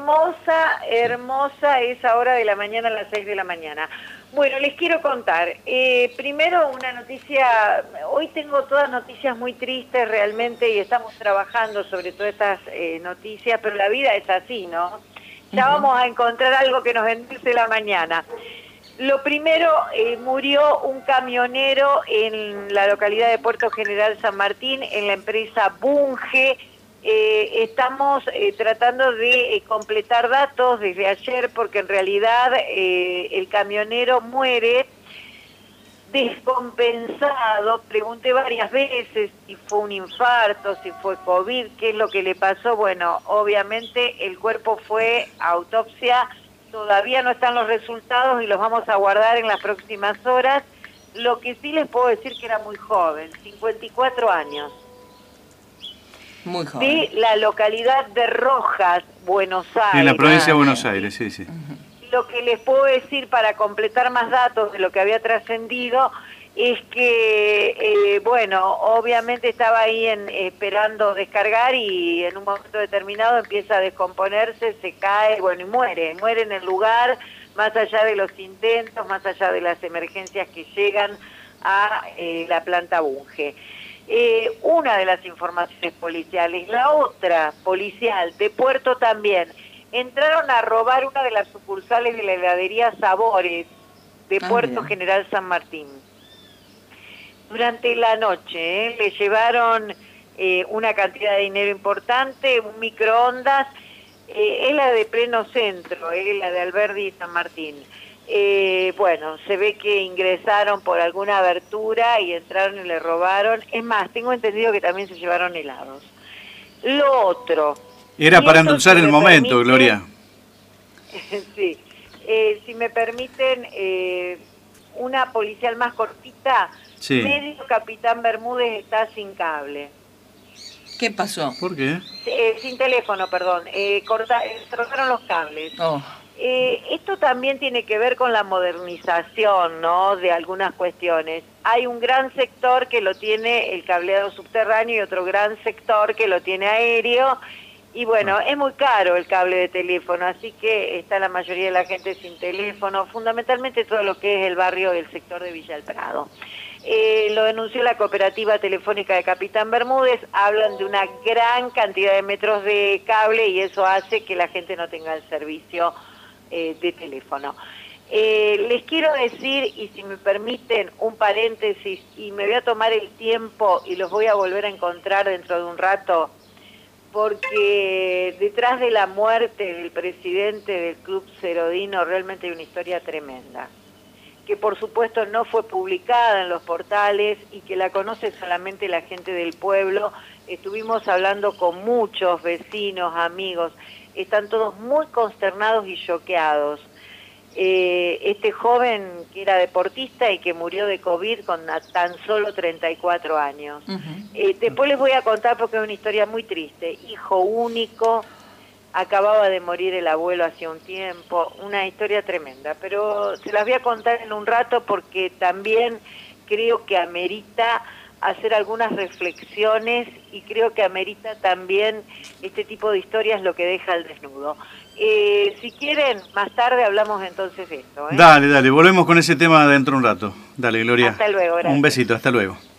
hermosa esa hora de la mañana a las 6 de la mañana. Bueno, les quiero contar. Primero una noticia, hoy tengo todas noticias muy tristes realmente y estamos trabajando sobre todas estas noticias, pero la vida es así, ¿no? Ya vamos a encontrar algo que nos endulce la mañana. Lo primero, murió un camionero en la localidad de Puerto General San Martín, en la empresa Bunge. Estamos tratando de completar datos desde ayer porque en realidad el camionero muere descompensado. Pregunté varias veces si fue un infarto, si fue COVID, qué es lo que le pasó. Bueno, obviamente el cuerpo fue a autopsia, todavía no están los resultados y los vamos a guardar en las próximas horas. Lo que sí les puedo decir que era muy joven, 54 años. Muy joven. De la localidad de Rojas, Buenos Aires. En la provincia de Buenos Aires, sí, sí. Lo que les puedo decir para completar más datos de lo que había trascendido es que, bueno, obviamente estaba ahí esperando descargar y en un momento determinado empieza a descomponerse, se cae, bueno, y muere en el lugar, más allá de los intentos, más allá de las emergencias que llegan a la planta Bunge. Una de las informaciones policiales, la otra policial de Puerto también, entraron a robar una de las sucursales de la heladería Sabores de Puerto General San Martín. Durante la noche le llevaron una cantidad de dinero importante, un microondas, es la de pleno centro, la de Alberdi y San Martín. Bueno, se ve que ingresaron por alguna abertura y entraron y le robaron. Es más, tengo entendido que también se llevaron helados. Lo otro... Era para endulzar el momento, Gloria. Sí. Si me permiten, una policial más cortita. Sí. Medio Capitán Bermúdez está sin cable. ¿Qué pasó? ¿Por qué? Sin teléfono, perdón. Cortaron los cables. Oh. Esto también tiene que ver con la modernización, ¿no?, de algunas cuestiones. Hay un gran sector que lo tiene el cableado subterráneo y otro gran sector que lo tiene aéreo. Y bueno, es muy caro el cable de teléfono, así que está la mayoría de la gente sin teléfono, fundamentalmente todo lo que es el barrio del sector de Villa El Prado. Lo denunció la cooperativa telefónica de Capitán Bermúdez, hablan de una gran cantidad de metros de cable y eso hace que la gente no tenga el servicio de teléfono. Les quiero decir, y si me permiten, un paréntesis, y me voy a tomar el tiempo y los voy a volver a encontrar dentro de un rato, porque detrás de la muerte del presidente del Club Cerodino realmente hay una historia tremenda, que por supuesto no fue publicada en los portales y que la conoce solamente la gente del pueblo. Estuvimos hablando con muchos vecinos, amigos, están todos muy consternados y choqueados. Este joven que era deportista y que murió de COVID con tan solo 34 años. Después les voy a contar porque es una historia muy triste. Hijo único, acababa de morir el abuelo hacía un tiempo, una historia tremenda. Pero se las voy a contar en un rato porque también creo que amerita hacer algunas reflexiones y creo que amerita también este tipo de historias lo que deja al desnudo. Si quieren, más tarde hablamos entonces de esto. Dale, volvemos con ese tema dentro de un rato. Dale, Gloria. Hasta luego, gracias. Un besito, hasta luego.